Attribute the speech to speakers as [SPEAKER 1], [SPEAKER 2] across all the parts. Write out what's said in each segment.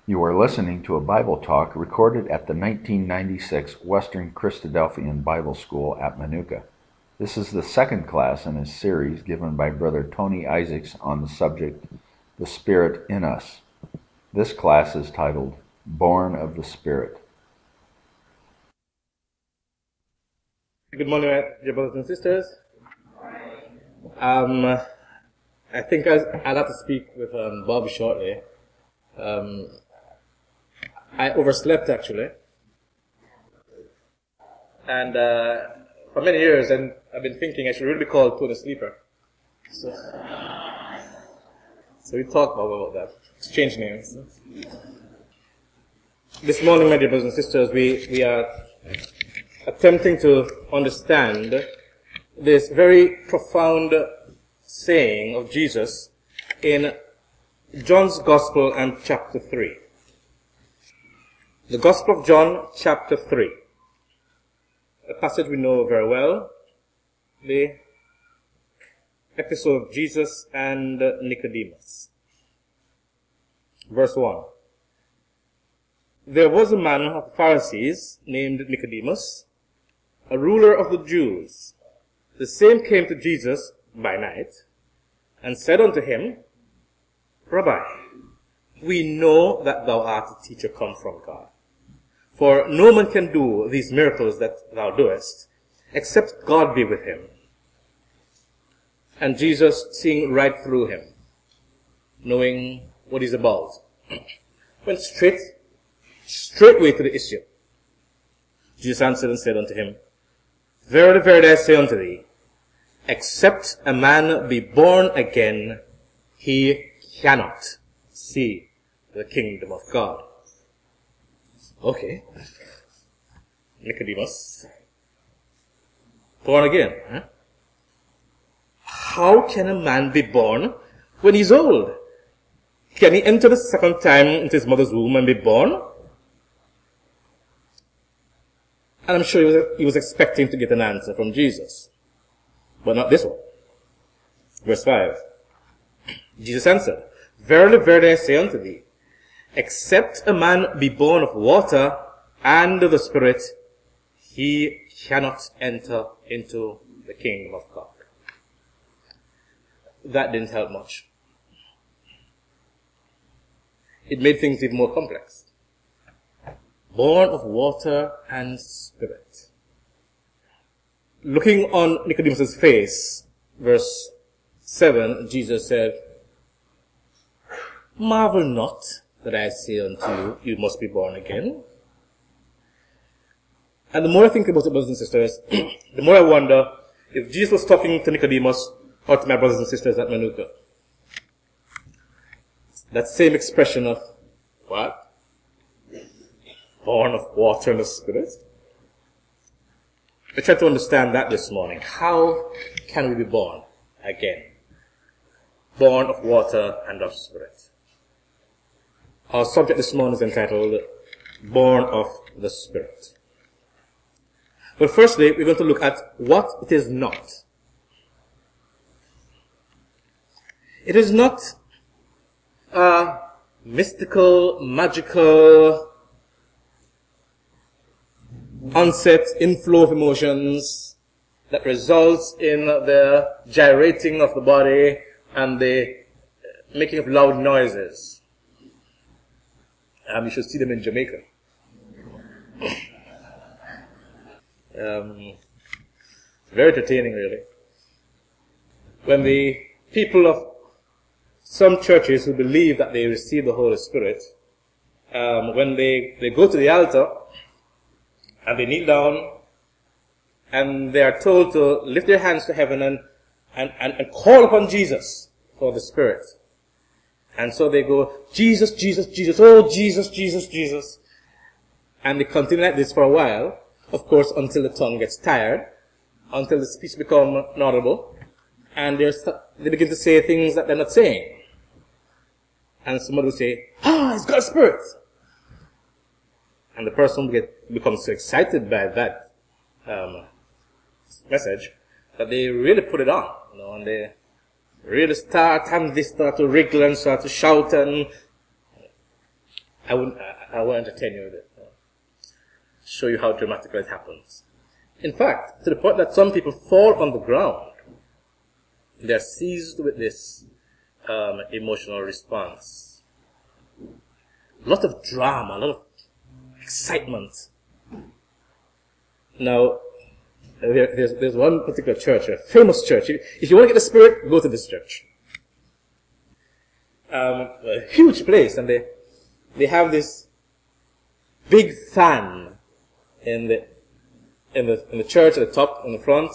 [SPEAKER 1] You are listening to a Bible talk recorded at the 1996 Western Christadelphian Bible School at Manuka. This is the second class in a series given by Brother Tony Isaacs on the subject, The Spirit in Us. This class is titled, Born of the Spirit.
[SPEAKER 2] Good morning, dear brothers and sisters. I think I'll have to speak with Bob shortly. I overslept actually, and for many years, and I've been thinking I should really be called Tony Sleeper. So we talked about that, exchange names. This morning, my dear brothers and sisters, we are attempting to understand this very profound saying of Jesus in John's Gospel and chapter 3. The Gospel of John, chapter 3. A passage we know very well. The episode of Jesus and Nicodemus. Verse 1. There was a man of the Pharisees named Nicodemus, a ruler of the Jews. The same came to Jesus by night and said unto him, Rabbi, we know that thou art a teacher come from God. For no man can do these miracles that thou doest, except God be with him. And Jesus, seeing right through him, knowing what he's about, went straightway to the issue. Jesus answered and said unto him, Verily, verily, I say unto thee, except a man be born again, he cannot see the kingdom of God. Okay. Nicodemus. Born again. Huh? How can a man be born when he's old? Can he enter the second time into his mother's womb and be born? And I'm sure he was expecting to get an answer from Jesus. But not this one. Verse 5. Jesus answered, Verily, verily, I say unto thee, except a man be born of water and the Spirit, he cannot enter into the kingdom of God. That didn't help much. It made things even more complex. Born of water and Spirit. Looking on Nicodemus' face, verse 7, Jesus said, Marvel not that I say unto you, you must be born again. And the more I think about it, brothers and sisters, the more I wonder if Jesus was talking to Nicodemus or to my brothers and sisters at Manuka. That same expression of, what? Born of water and the Spirit? I tried to understand that this morning. How can we be born again? Born of water and of Spirit. Our subject this morning is entitled, Born of the Spirit. But firstly, we're going to look at what it is not. It is not a mystical, magical onset, inflow of emotions that results in the gyrating of the body and the making of loud noises. You should see them in Jamaica. Very entertaining, really. When the people of some churches who believe that they receive the Holy Spirit, when they go to the altar and they kneel down and they are told to lift their hands to heaven and call upon Jesus for the Spirit. And so they go, Jesus, Jesus, Jesus, oh, Jesus, Jesus, Jesus. And they continue like this for a while, of course, until the tongue gets tired, until the speech becomes inaudible, and they begin to say things that they're not saying. And somebody will say, he's got a spirit. And the person becomes so excited by that message that they really put it on, and they really start to wriggle and start to shout I won't entertain you with it. Show you how dramatically it happens. In fact, to the point that some people fall on the ground. They're seized with this emotional response. A lot of drama, a lot of excitement. Now, there's one particular church, a famous church. If you want to get the Spirit, go to this church. A huge place, and they have this big fan in the church at the top, in the front,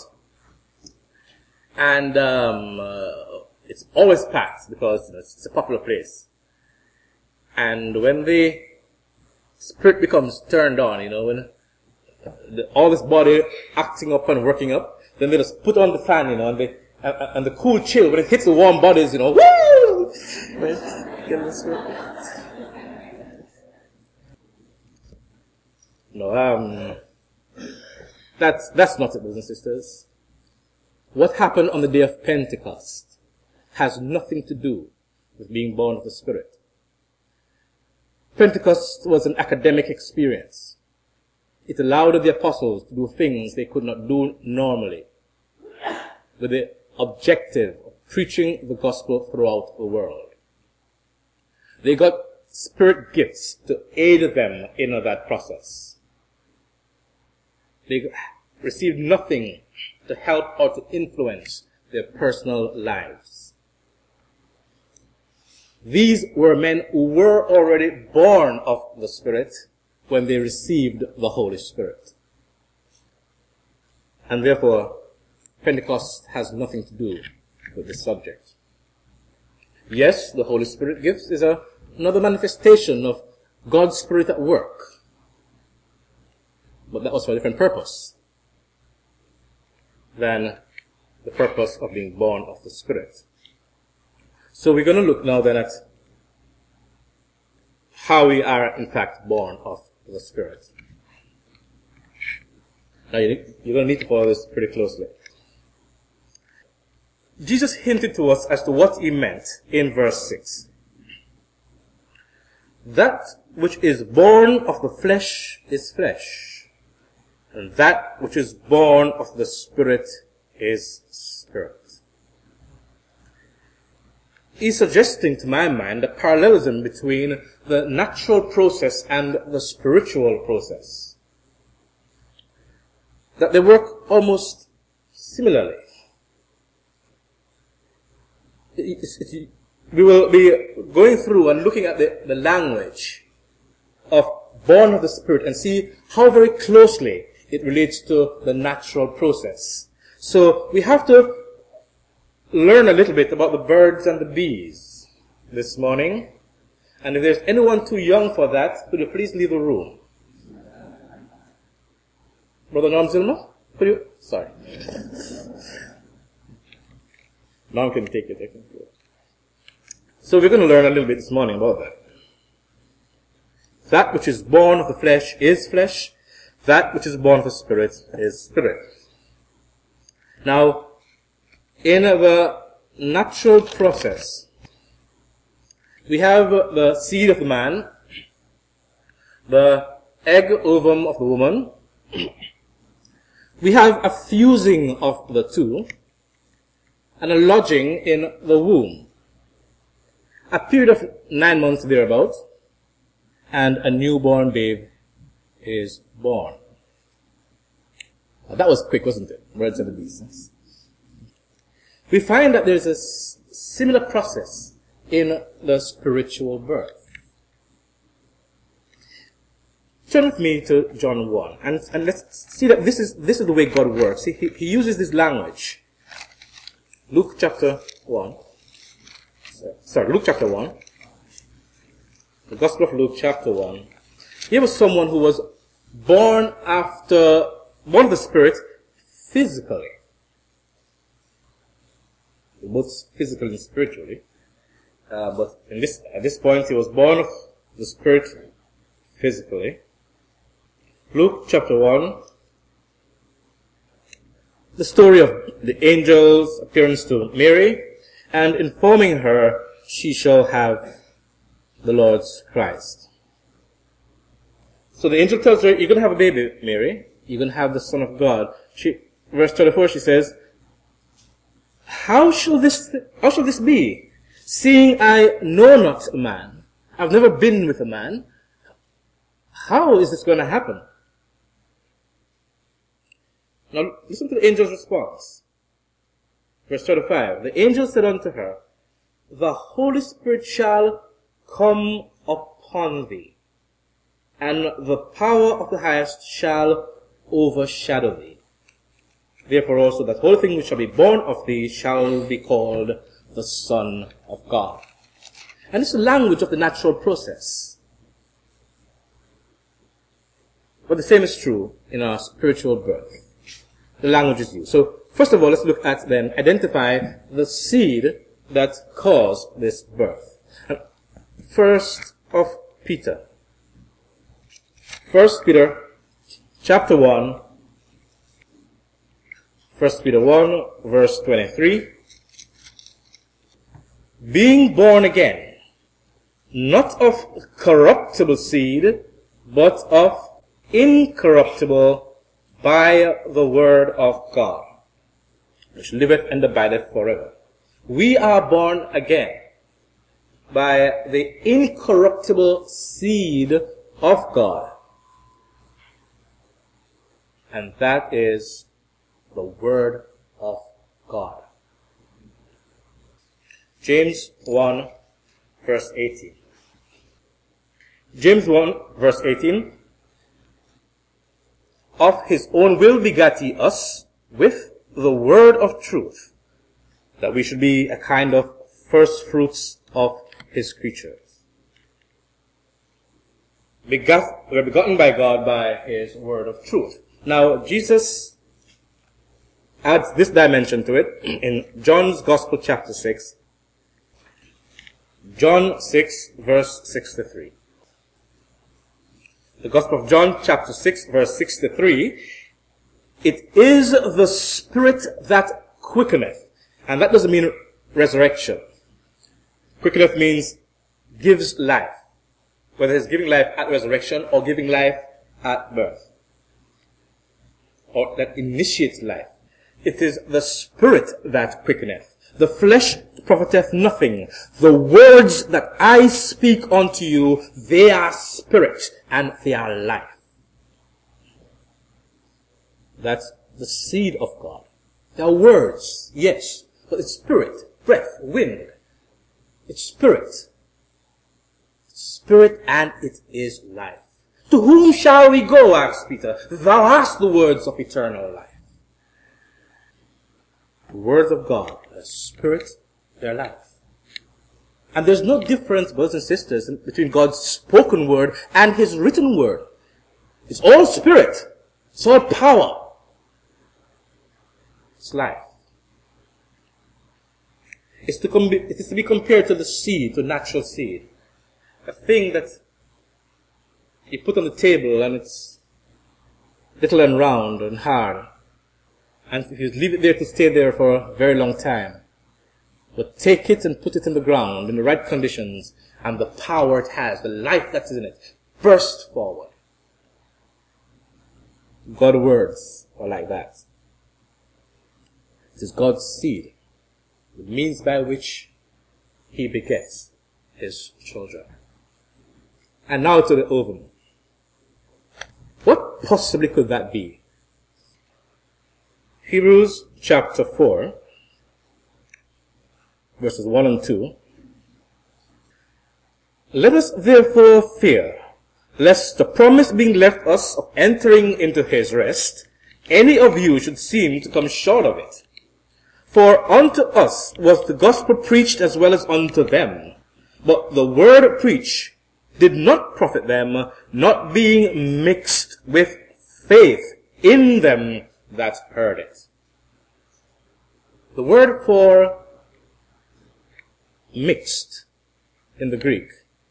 [SPEAKER 2] and it's always packed because it's a popular place. And when the Spirit becomes turned on, when all this body acting up and working up, then they just put on the fan, and the cool chill, when it hits the warm bodies, woo! No, that's not it, brothers and sisters. What happened on the day of Pentecost has nothing to do with being born of the Spirit. Pentecost was an academic experience. It allowed the apostles to do things they could not do normally, with the objective of preaching the gospel throughout the world. They got Spirit gifts to aid them in that process. They received nothing to help or to influence their personal lives. These were men who were already born of the Spirit when they received the Holy Spirit. And therefore, Pentecost has nothing to do with the subject. Yes, the Holy Spirit gift is another manifestation of God's Spirit at work. But that was for a different purpose than the purpose of being born of the Spirit. So we're going to look now then at how we are in fact born of the Spirit. Now you're going to need to follow this pretty closely. Jesus hinted to us as to what he meant in verse 6. That which is born of the flesh is flesh, and that which is born of the Spirit is spirit. He's suggesting to my mind a parallelism between the natural process and the spiritual process. That they work almost similarly. We will be going through and looking at the language of born of the Spirit and see how very closely it relates to the natural process. So we have to learn a little bit about the birds and the bees this morning. And if there's anyone too young for that, could you please leave the room? Brother Norm Zilma? Could you? Sorry. Norm can take it. So we're going to learn a little bit this morning about that. That which is born of the flesh is flesh. That which is born of the Spirit is spirit. Now, in the natural process, we have the seed of the man, the egg ovum of the woman. We have a fusing of the two, and a lodging in the womb. A period of 9 months thereabout, and a newborn babe is born. Now, that was quick, wasn't it? Birds and the bees. We find that there's a similar process in the spiritual birth. Turn with me to John 1, and let's see that this is the way God works. He uses this language. Luke chapter 1. Luke chapter 1. The Gospel of Luke chapter 1. Here was someone who was born of the Spirit physically. Both physically and spiritually. But at this point he was born of the Spirit physically. Luke chapter 1. The story of the angel's appearance to Mary and informing her she shall have the Lord's Christ. So the angel tells her, you're going to have a baby, Mary. You're going to have the Son of God. Verse 24, she says, How shall this be? Seeing I know not a man. I've never been with a man. How is this going to happen? Now listen to the angel's response. Verse 25. The angel said unto her, The Holy Spirit shall come upon thee, and the power of the highest shall overshadow thee. Therefore also that holy thing which shall be born of thee shall be called the Son of God. And this is the language of the natural process. But the same is true in our spiritual birth. The language is used. So, first of all, let's look at then, identify the seed that caused this birth. And first of Peter. 1 Peter chapter 1. 1 Peter 1 verse 23. Being born again, not of corruptible seed, but of incorruptible, by the word of God, which liveth and abideth forever. We are born again by the incorruptible seed of God. And that is the word of God. James 1 verse 18. James 1 verse 18. Of his own will begat he us with the word of truth, that we should be a kind of first fruits of his creatures. We're begotten by God by his word of truth. Now, Jesus adds this dimension to it in John's Gospel chapter 6. John 6 verse 63. The Gospel of John chapter 6 verse 63. It is the Spirit that quickeneth. And that doesn't mean resurrection. Quickeneth means gives life. Whether it's giving life at resurrection or giving life at birth. Or that initiates life. It is the Spirit that quickeneth. The flesh profiteth nothing. The words that I speak unto you, they are spirit and they are life. That's the seed of God. They are words, yes, but it's spirit, breath, wind. It's spirit. It's spirit and it is life. To whom shall we go, asked Peter? Thou hast the words of eternal life. The words of God, their spirit, their life. And there's no difference, brothers and sisters, between God's spoken word and his written word. It's all spirit. It's all power. It's life. It is to be compared to the seed, to natural seed. A thing that you put on the table and it's little and round and hard. And if you leave it there to stay there for a very long time, but take it and put it in the ground in the right conditions, and the power it has, the life that's in it, burst forward. God's words are like that. It is God's seed, the means by which he begets his children. And now to the ovum. What possibly could that be? Hebrews chapter 4, verses 1 and 2. Let us therefore fear, lest the promise being left us of entering into his rest, any of you should seem to come short of it. For unto us was the gospel preached as well as unto them. But the word preached did not profit them, not being mixed with faith in them that heard it. The word for mixed in the Greek,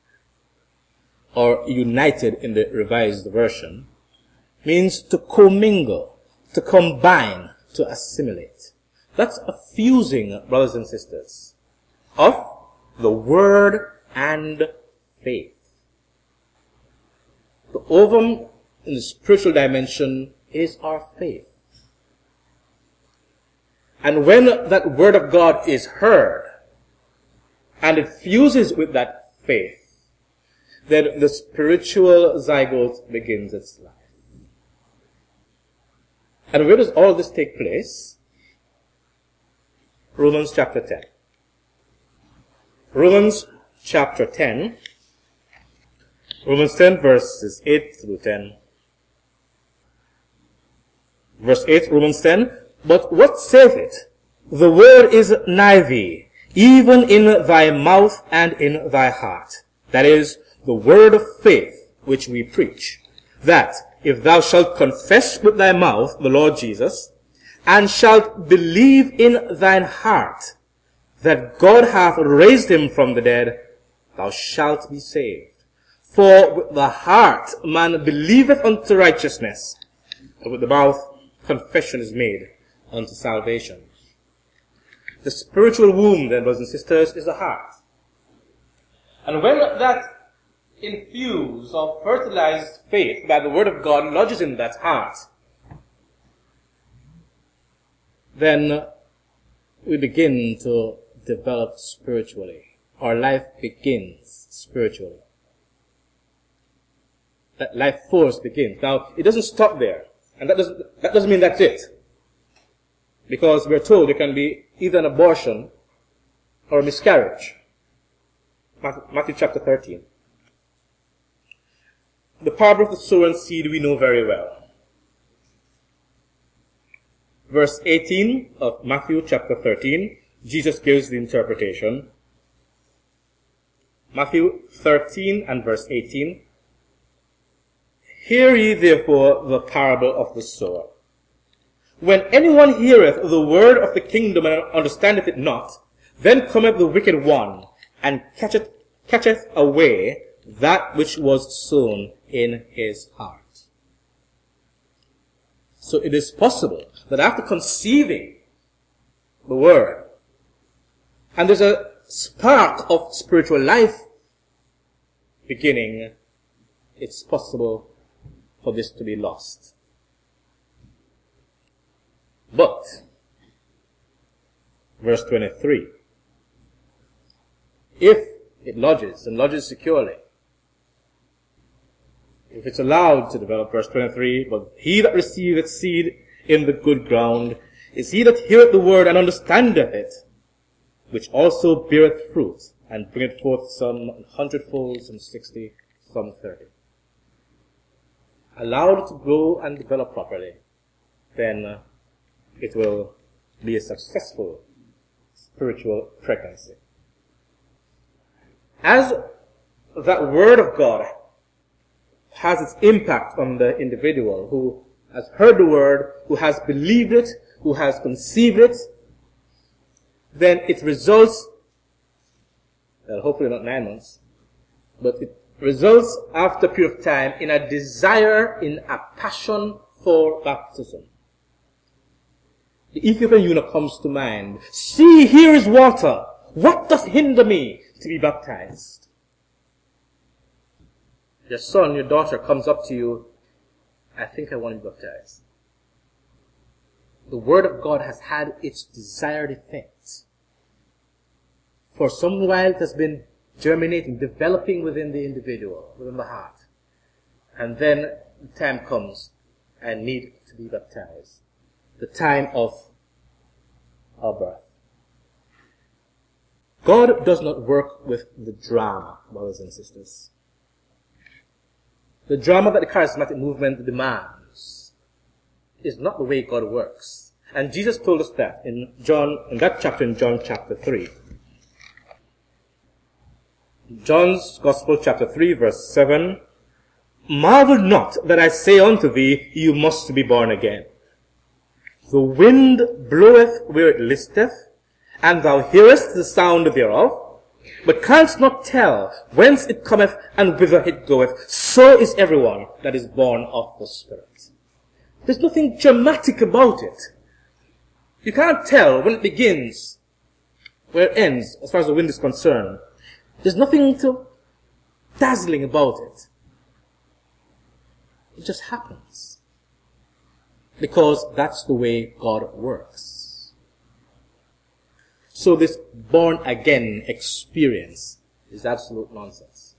[SPEAKER 2] or united in the Revised Version, means to commingle, to combine, to assimilate. That's a fusing, brothers and sisters, of the word and faith. The ovum in the spiritual dimension is our faith. And when that word of God is heard, and it fuses with that faith, then the spiritual zygote begins its life. And where does all this take place? Romans chapter 10. Romans chapter 10. Romans 10 verses 8 through 10. Verse 8, Romans 10. But what saith it? The word is nigh thee, even in thy mouth and in thy heart. That is, the word of faith which we preach. That, if thou shalt confess with thy mouth the Lord Jesus, and shalt believe in thine heart that God hath raised him from the dead, thou shalt be saved. For with the heart man believeth unto righteousness, and with the mouth confession is made unto salvation. The spiritual womb, then, brothers and sisters, is the heart. And when that infused or fertilized faith by the word of God lodges in that heart, then we begin to develop spiritually. Our life begins spiritually. That life force begins. Now, it doesn't stop there. And that doesn't mean that's it. Because we're told there can be either an abortion or a miscarriage. Matthew chapter 13. The parable of the sower and seed we know very well. Verse 18 of Matthew chapter 13, Jesus gives the interpretation. Matthew 13 and verse 18. Hear ye therefore the parable of the sower. When anyone heareth the word of the kingdom and understandeth it not, then cometh the wicked one, and catcheth away that which was sown in his heart. So it is possible that after conceiving the word, and there's a spark of spiritual life beginning, it's possible for this to be lost. But, verse 23, if it lodges, and lodges securely, if it's allowed to develop, verse 23, but he that receiveth seed in the good ground is he that heareth the word and understandeth it, which also beareth fruit, and bringeth forth some 100-fold, some 60, some 30. Allowed to grow and develop properly, then it will be a successful spiritual pregnancy. As that word of God has its impact on the individual who has heard the word, who has believed it, who has conceived it, then it results, well, hopefully not 9 months, but it results after a period of time in a desire, in a passion for baptism. The Ethiopian eunuch comes to mind. See, here is water. What doth hinder me to be baptized? Your son, your daughter comes up to you. I think I want to be baptized. The word of God has had its desired effect. For some while it has been germinating, developing within the individual, within the heart. And then the time comes, I need to be baptized. The time of our birth. God does not work with the drama, brothers and sisters. The drama that the charismatic movement demands is not the way God works. And Jesus told us that in that chapter in John chapter 3. John's Gospel chapter 3 verse 7. Marvel not that I say unto thee, you must be born again. The wind bloweth where it listeth, and thou hearest the sound thereof, but canst not tell whence it cometh and whither it goeth. So is everyone that is born of the Spirit. There's nothing dramatic about it. You can't tell when it begins, where it ends, as far as the wind is concerned. There's nothing dazzling about it. It just happens. Because that's the way God works. So this born again experience is absolute nonsense.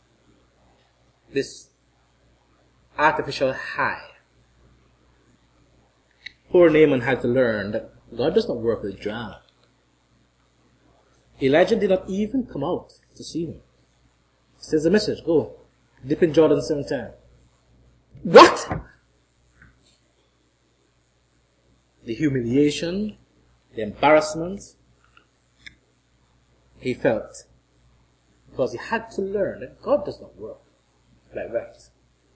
[SPEAKER 2] This artificial high. Poor Naaman had to learn that God does not work with drama. Elijah did not even come out to see him. He says the message, go, dip in Jordan 7 times. What? The humiliation, the embarrassment he felt, because he had to learn that God does not work like that.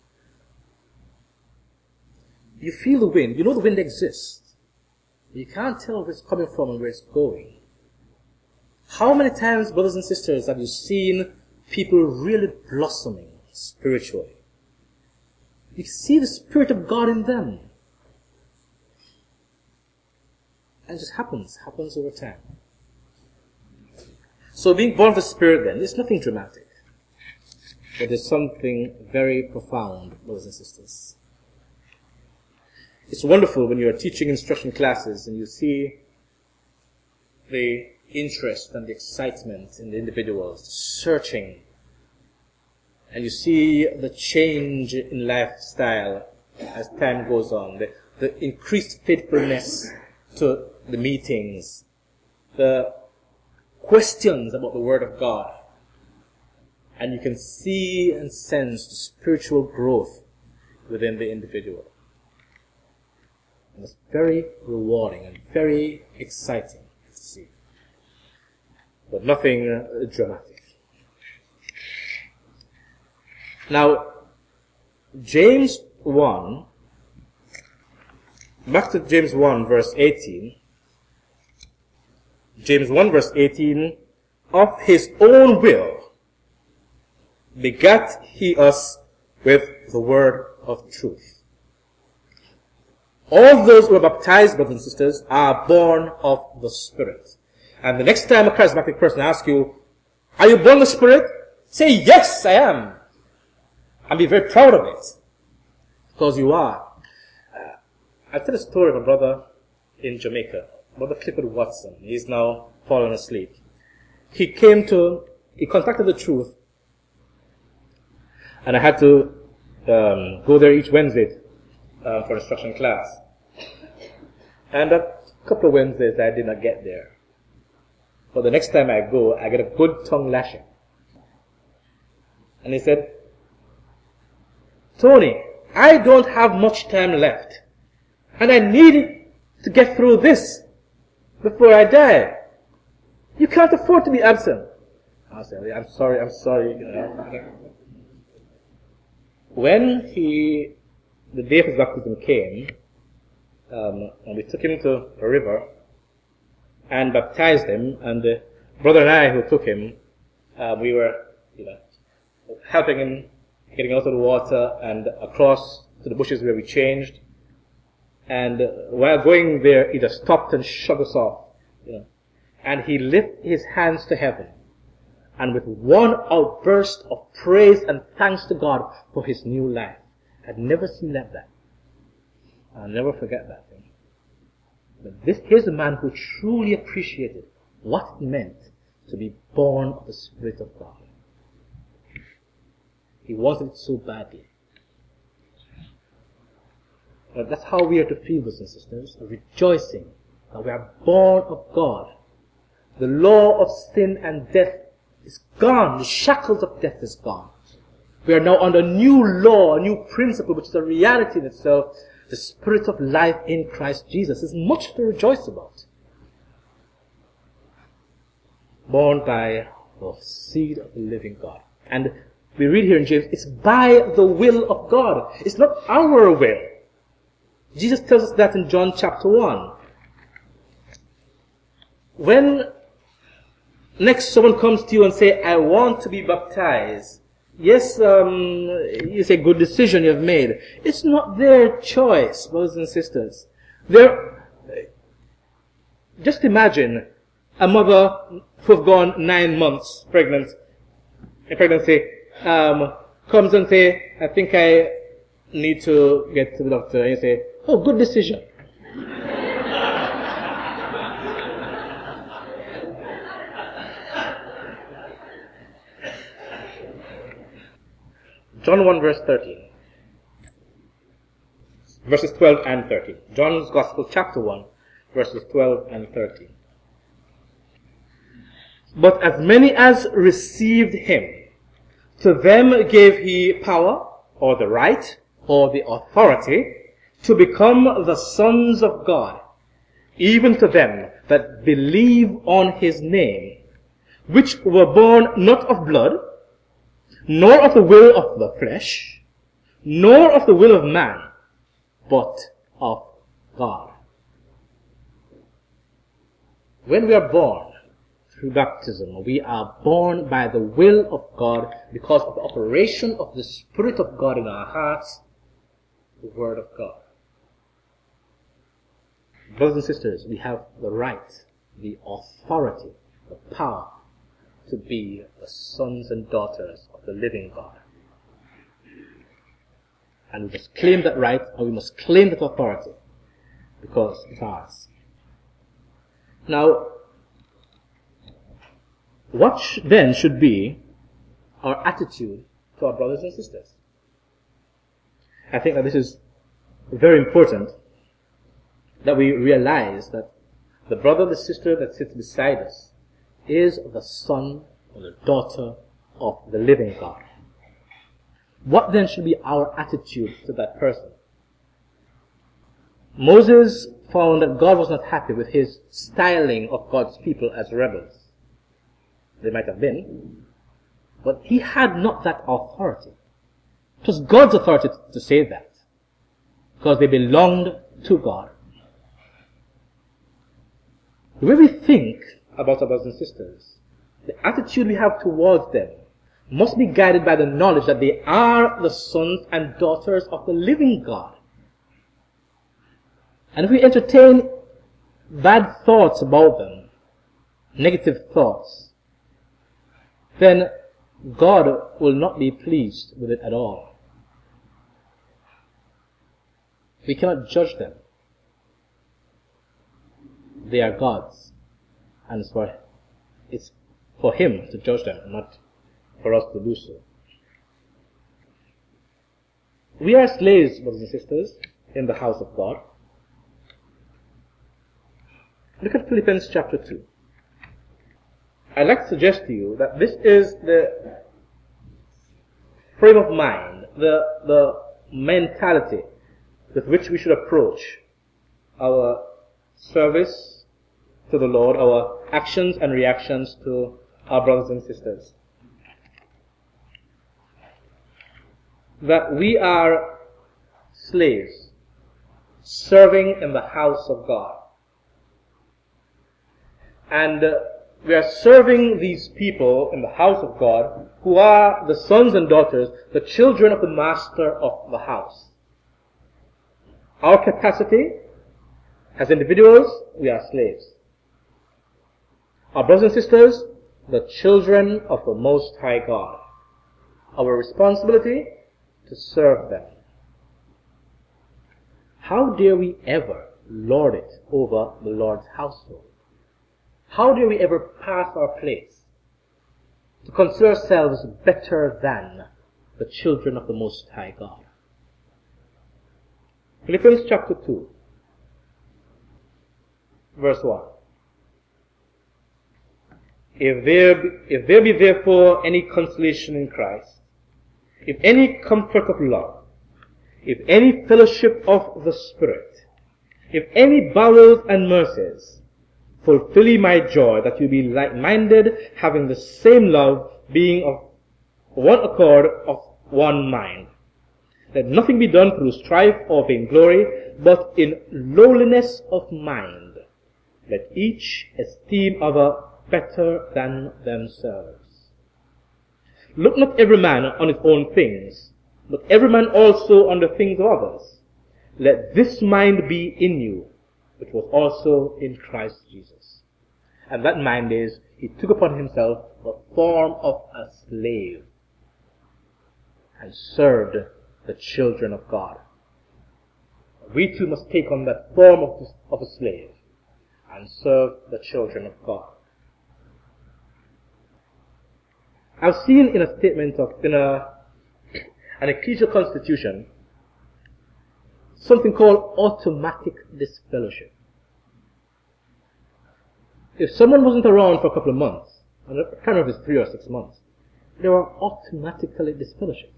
[SPEAKER 2] You feel the wind. You know the wind exists. You can't tell where it's coming from and where it's going. How many times, brothers and sisters, have you seen people really blossoming spiritually? You see the Spirit of God in them. And it just happens over time. So being born of the Spirit then, is nothing dramatic. But there's something very profound, brothers and sisters. It's wonderful when you are teaching instruction classes and you see the interest and the excitement in the individuals, searching, and you see the change in lifestyle as time goes on, the increased faithfulness to the meetings, the questions about the Word of God, and you can see and sense the spiritual growth within the individual. And it's very rewarding and very exciting to see. But nothing dramatic. Now, James 1, back to James 1 verse 18. James 1 verse 18, of his own will begat he us with the word of truth. All those who are baptized, brothers and sisters, are born of the Spirit. And the next time a charismatic person asks you, are you born of the Spirit? Say, yes, I am. And be very proud of it. Because you are. I'll tell a story of a brother in Jamaica, Brother Clifford Watson. He's now fallen asleep. He contacted the Truth, and I had to go there each Wednesday for instruction class. And a couple of Wednesdays I did not get there. But the next time I go, I get a good tongue lashing. And he said, Tony, I don't have much time left, and I need to get through this before I die. You can't afford to be absent. I said, I'm sorry. You know. When the day of his baptism came, and we took him to a river and baptized him, and the brother and I who took him, we were, helping him getting out of the water and across to the bushes where we changed. And while going there, he just stopped and shook us off, And he lifted his hands to heaven, and with one outburst of praise and thanks to God for his new life. I'd never seen that. I'll never forget that thing. But here's a man who truly appreciated what it meant to be born of the Spirit of God. He wanted it so badly. But that's how we are to feel, brothers and sisters, rejoicing that we are born of God. The law of sin and death is gone. The shackles of death is gone. We are now under a new law, a new principle, which is a reality in itself. The Spirit of life in Christ Jesus is much to rejoice about. Born by the seed of the living God. And we read here in James, it's by the will of God. It's not our will. Jesus tells us that in John chapter 1. When next someone comes to you and say, I want to be baptized. Yes, it's a good decision you've made. It's not their choice, brothers and sisters. Just imagine a mother who've gone 9 months pregnancy, comes and say, I think I need to get to the doctor and you say, "Oh, good decision." John 1 verse 13. Verses 12 and 13. John's Gospel chapter 1 verses 12 and 13. But as many as received him, to them gave he power, or the right, or the authority, to become the sons of God, even to them that believe on his name, which were born not of blood, nor of the will of the flesh, nor of the will of man, but of God. When we are born through baptism, we are born by the will of God because of the operation of the Spirit of God in our hearts, the Word of God. Brothers and sisters, we have the right, the authority, the power to be the sons and daughters of the living God. And we must claim that right, and we must claim that authority, because it's ours. Now, what then should be our attitude to our brothers and sisters? I think that this is very important, that we realize that the brother, the sister that sits beside us is the son or the daughter of the living God. What then should be our attitude to that person? Moses found that God was not happy with his styling of God's people as rebels. They might have been, but he had not that authority. It was God's authority to say that, because they belonged to God. The way we think about our brothers and sisters, the attitude we have towards them, must be guided by the knowledge that they are the sons and daughters of the living God. And if we entertain bad thoughts about them, negative thoughts, then God will not be pleased with it at all. We cannot judge them. They are God's, and it's for Him to judge them, not for us to do so. We are slaves, brothers and sisters, in the house of God. Look at Philippians chapter 2. I'd like to suggest to you that this is the frame of mind, the mentality with which we should approach our service to the Lord, our actions and reactions to our brothers and sisters. That we are slaves serving in the house of God. And we are serving these people in the house of God who are the sons and daughters, the children of the master of the house. Our capacity as individuals, we are slaves. Our brothers and sisters, the children of the Most High God. Our responsibility to serve them. How dare we ever lord it over the Lord's household? How dare we ever pass our place to consider ourselves better than the children of the Most High God? Philippians chapter 2, verse 1. If there be therefore any consolation in Christ, if any comfort of love, if any fellowship of the Spirit, if any bowels and mercies, fulfill ye my joy, that you be like-minded, having the same love, being of one accord, of one mind. Let nothing be done through strife or vainglory, but in lowliness of mind. Let each esteem other better than themselves. Look not every man on his own things, but every man also on the things of others. Let this mind be in you, which was also in Christ Jesus. And that mind is, he took upon himself the form of a slave and served the children of God. We too must take on that form of a slave and serve the children of God. I've seen in a statement in an ecclesial constitution something called automatic disfellowship. If someone wasn't around for a couple of months, I can't remember if it's 3 or 6 months, they were automatically disfellowshipped.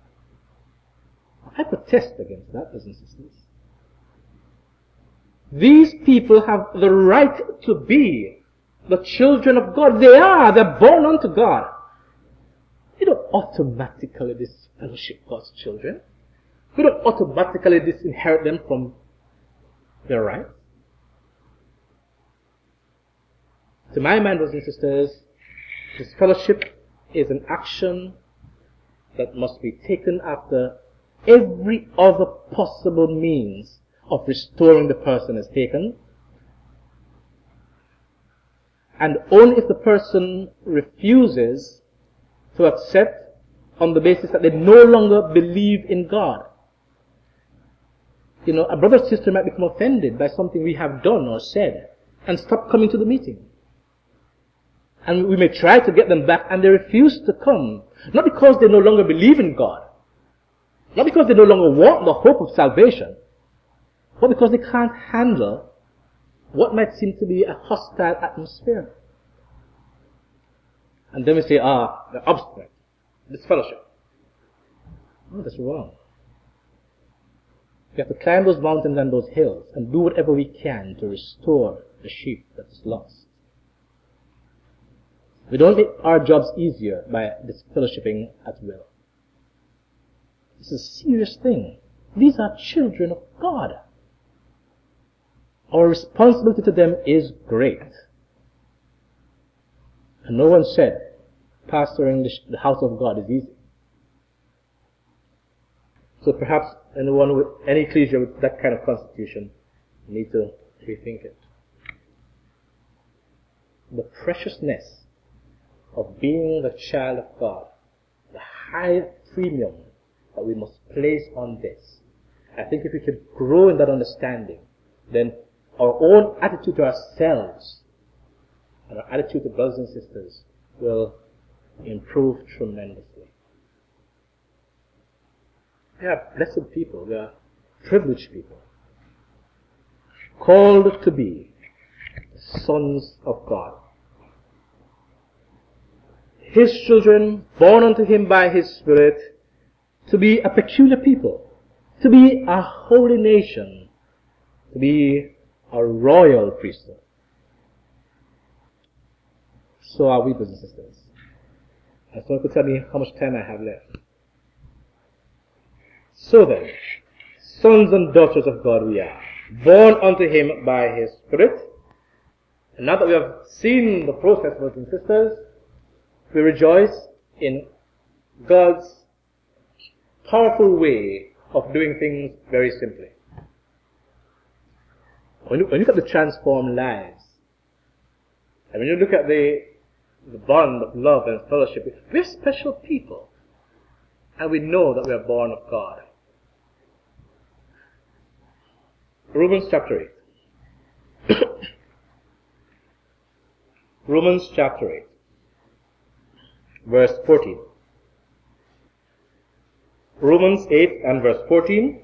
[SPEAKER 2] I protest against that, brothers and sisters. These people have the right to be the children of God. They're born unto God. You don't automatically disfellowship God's children. We don't automatically disinherit them from their rights. To my mind, brothers and sisters, disfellowship is an action that must be taken after every other possible means of restoring the person is taken. And only if the person refuses to accept on the basis that they no longer believe in God. You know, a brother or sister might become offended by something we have done or said and stop coming to the meeting. And we may try to get them back and they refuse to come. Not because they no longer believe in God. Not because they no longer want the hope of salvation. But because they can't handle what might seem to be a hostile atmosphere. And then we say, they're obstinate. Disfellowship. Oh, that's wrong. We have to climb those mountains and those hills and do whatever we can to restore the sheep that is lost. We don't make our jobs easier by disfellowshipping at will. This is a serious thing. These are children of God. Our responsibility to them is great. And no one said pastoring the house of God is easy. So perhaps anyone with any ecclesia with that kind of constitution need to rethink it. The preciousness of being the child of God, the high premium that we must place on this. I think if we could grow in that understanding, then our own attitude to ourselves and our attitude to brothers and sisters will improve tremendously. We are blessed people. We are privileged people. Called to be sons of God. His children, born unto him by his Spirit, to be a peculiar people, to be a holy nation, to be a royal priesthood. So are we, brothers and sisters. And someone could tell me how much time I have left. So then, sons and daughters of God we are, born unto him by his Spirit. And now that we have seen the process, brothers and sisters, we rejoice in God's powerful way of doing things very simply. When you look at the transformed lives, and when you look at the bond of love and fellowship, we're special people. And we know that we are born of God. Romans chapter 8. Romans chapter 8. Verse 14. Romans 8 and verse 14.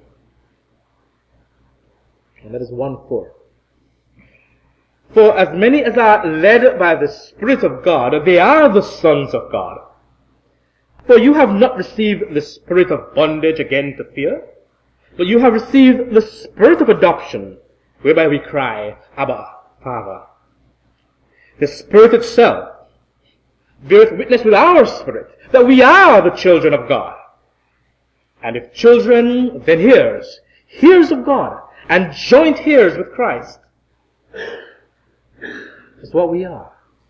[SPEAKER 2] And that is 1:4. For as many as are led by the Spirit of God, they are the sons of God. For you have not received the spirit of bondage again to fear, but you have received the Spirit of adoption, whereby we cry, Abba, Father. The Spirit itself beareth witness with our spirit that we are the children of God. And if children, then heirs of God, and joint heirs with Christ. That's what we are.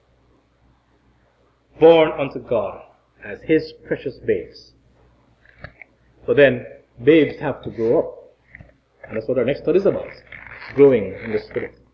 [SPEAKER 2] Born unto God as his precious babes. But then, babes have to grow up. And that's what our next study is about. Growing in the Spirit.